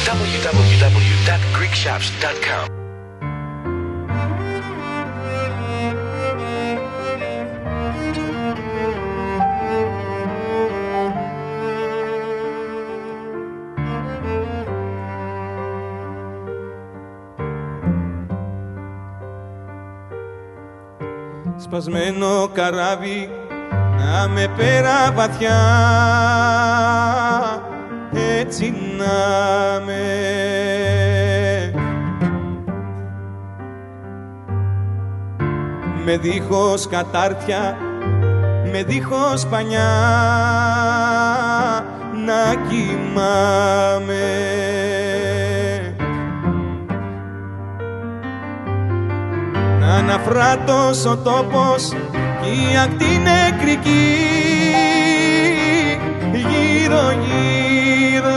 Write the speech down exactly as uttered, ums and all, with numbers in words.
double-u double-u double-u dot greek shops dot com. Σπασμένο καράβι να με πέρα βαθιά, έτσι να με. Με δίχως κατάρτια, με δίχως πανιά, να κοιμάμαι. Αναφράτος ο τόπος κι η ακτή νεκρική, γύρω γύρω